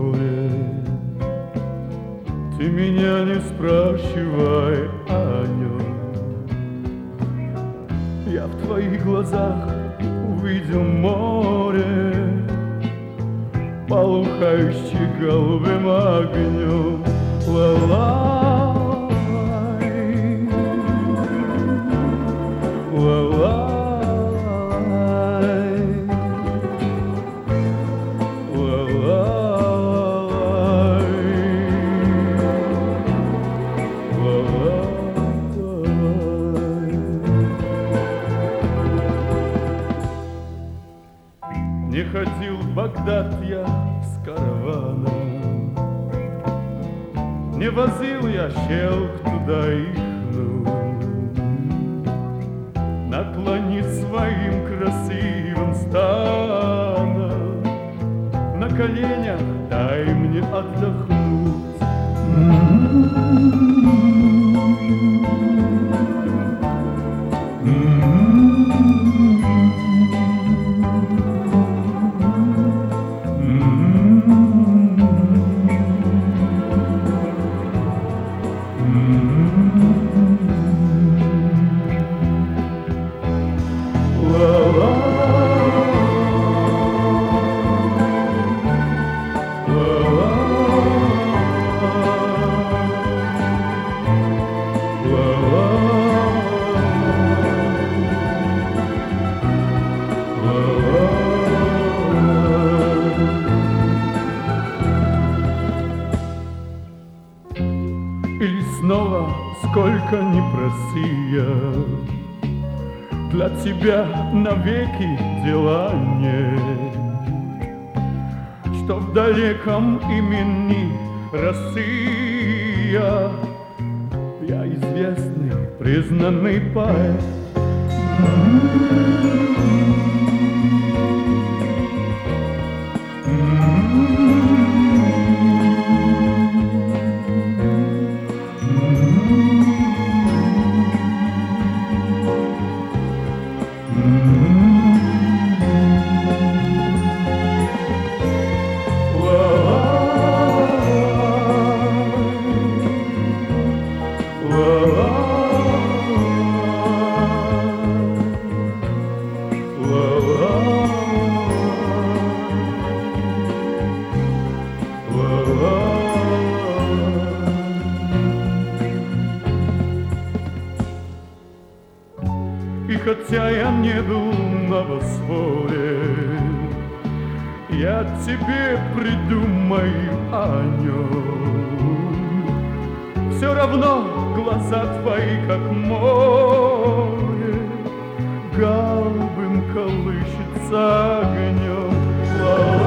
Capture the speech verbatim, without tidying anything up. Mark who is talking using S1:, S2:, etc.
S1: море. Ты меня не спрашивай о нем. Я в твоих глазах увидел море, полыхающее голубым огнем. Ла-лай, ла-лай, ла-лай, ла-лай. Не ходил в Багдад я с караваном, не возил я щелк туда ихну. Наклони своим красивым станом, на коленях дай мне отдохнуть. И снова, сколько ни проси я, для тебя навеки дела нет, что в далеком имени Россия я известный, признанный поэт. И хотя я не был на Босфоре, я тебе придумаю о нем. Все равно глаза твои, как море, голубым колышется огнем.